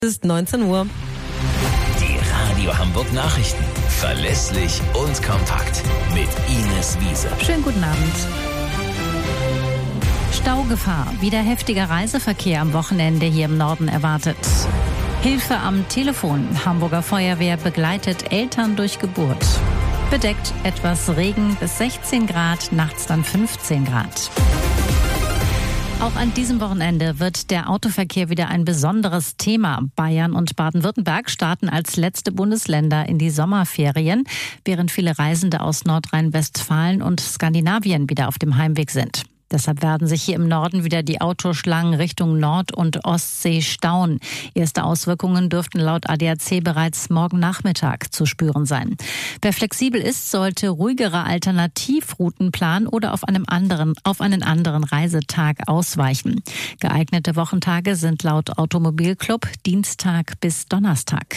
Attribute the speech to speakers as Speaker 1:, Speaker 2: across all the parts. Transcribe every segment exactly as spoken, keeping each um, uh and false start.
Speaker 1: Es ist neunzehn Uhr.
Speaker 2: Die Radio Hamburg Nachrichten. Verlässlich und kompakt. Mit Ines Wiese.
Speaker 3: Schönen guten Abend. Staugefahr. Wieder heftiger Reiseverkehr am Wochenende hier im Norden erwartet. Hilfe am Telefon. Hamburger Feuerwehr begleitet Eltern durch Geburt. Bedeckt etwas Regen bis sechzehn Grad, nachts dann fünfzehn Grad. Auch an diesem Wochenende wird der Autoverkehr wieder ein besonderes Thema. Bayern und Baden-Württemberg starten als letzte Bundesländer in die Sommerferien, während viele Reisende aus Nordrhein-Westfalen und Skandinavien wieder auf dem Heimweg sind. Deshalb werden sich hier im Norden wieder die Autoschlangen Richtung Nord- und Ostsee stauen. Erste Auswirkungen dürften laut A D A C bereits morgen Nachmittag zu spüren sein. Wer flexibel ist, sollte ruhigere Alternativrouten planen oder auf einem anderen, auf einen anderen Reisetag ausweichen. Geeignete Wochentage sind laut Automobilclub Dienstag bis Donnerstag.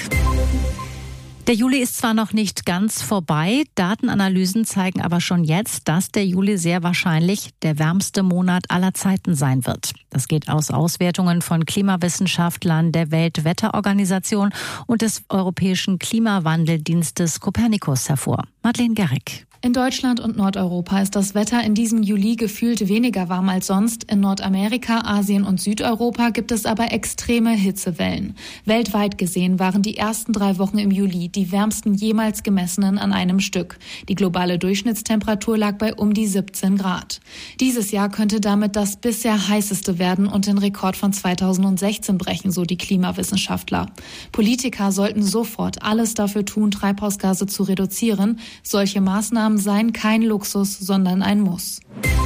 Speaker 3: Der Juli ist zwar noch nicht ganz vorbei, Datenanalysen zeigen aber schon jetzt, dass der Juli sehr wahrscheinlich der wärmste Monat aller Zeiten sein wird. Das geht aus Auswertungen von Klimawissenschaftlern der Weltwetterorganisation und des Europäischen Klimawandeldienstes Copernicus hervor. Madeleine Gerrick.
Speaker 4: In Deutschland und Nordeuropa ist das Wetter in diesem Juli gefühlt weniger warm als sonst. In Nordamerika, Asien und Südeuropa gibt es aber extreme Hitzewellen. Weltweit gesehen waren die ersten drei Wochen im Juli die wärmsten jemals gemessenen an einem Stück. Die globale Durchschnittstemperatur lag bei um die siebzehn Grad. Dieses Jahr könnte damit das bisher heißeste werden und den Rekord von zweitausendsechzehn brechen, so die Klimawissenschaftler. Politiker sollten sofort alles dafür tun, Treibhausgase zu reduzieren. Solche Maßnahmen seien kein Luxus, sondern ein Muss.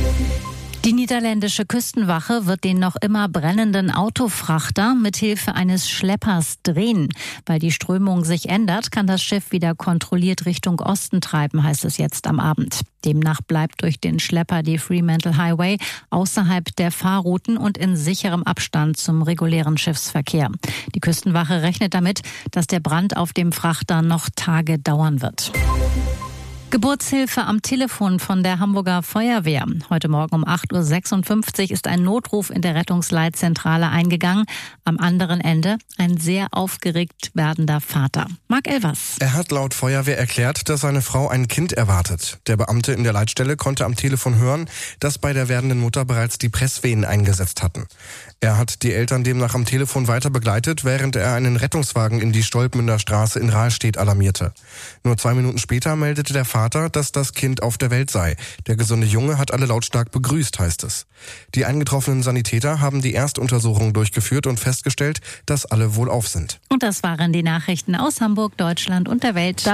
Speaker 3: Die niederländische Küstenwache wird den noch immer brennenden Autofrachter mithilfe eines Schleppers drehen. Weil die Strömung sich ändert, kann das Schiff wieder kontrolliert Richtung Osten treiben, heißt es jetzt am Abend. Demnach bleibt durch den Schlepper die Fremantle Highway außerhalb der Fahrrouten und in sicherem Abstand zum regulären Schiffsverkehr. Die Küstenwache rechnet damit, dass der Brand auf dem Frachter noch Tage dauern wird. Geburtshilfe am Telefon von der Hamburger Feuerwehr. Heute Morgen um acht Uhr sechsundfünfzig ist ein Notruf in der Rettungsleitzentrale eingegangen. Am anderen Ende ein sehr aufgeregt werdender Vater. Marc Elvers.
Speaker 5: Er hat laut Feuerwehr erklärt, dass seine Frau ein Kind erwartet. Der Beamte in der Leitstelle konnte am Telefon hören, dass bei der werdenden Mutter bereits die Presswehen eingesetzt hatten. Er hat die Eltern demnach am Telefon weiter begleitet, während er einen Rettungswagen in die Stolpmünder Straße in Rahlstedt alarmierte. Nur zwei Minuten später meldete der Vater, dass das Kind auf der Welt sei. Der gesunde Junge hat alle lautstark begrüßt, heißt es. Die eingetroffenen Sanitäter haben die Erstuntersuchung durchgeführt und festgestellt, dass alle wohlauf sind.
Speaker 3: Und das waren die Nachrichten aus Hamburg, Deutschland und der Welt.